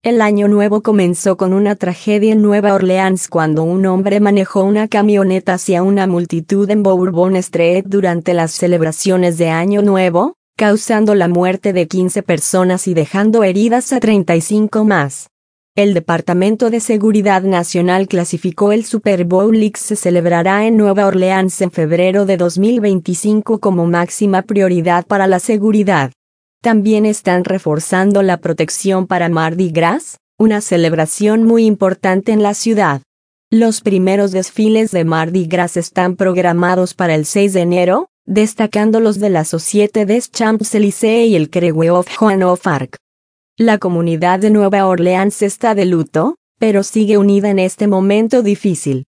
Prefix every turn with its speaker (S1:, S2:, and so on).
S1: El año nuevo comenzó con una tragedia en Nueva Orleans cuando un hombre manejó una camioneta hacia una multitud en Bourbon Street durante las celebraciones de Año Nuevo, causando la muerte de 15 personas y dejando heridas a 35 más. El Departamento de Seguridad Nacional clasificó el Super Bowl que se celebrará en Nueva Orleans en febrero de 2025 como máxima prioridad para la seguridad. También están reforzando la protección para Mardi Gras, una celebración muy importante en la ciudad. Los primeros desfiles de Mardi Gras están programados para el 6 de enero, destacando los de la Société des Champs-Élysées y el Crewe of Joan of Arc. La comunidad de Nueva Orleans está de luto, pero sigue unida en este momento difícil.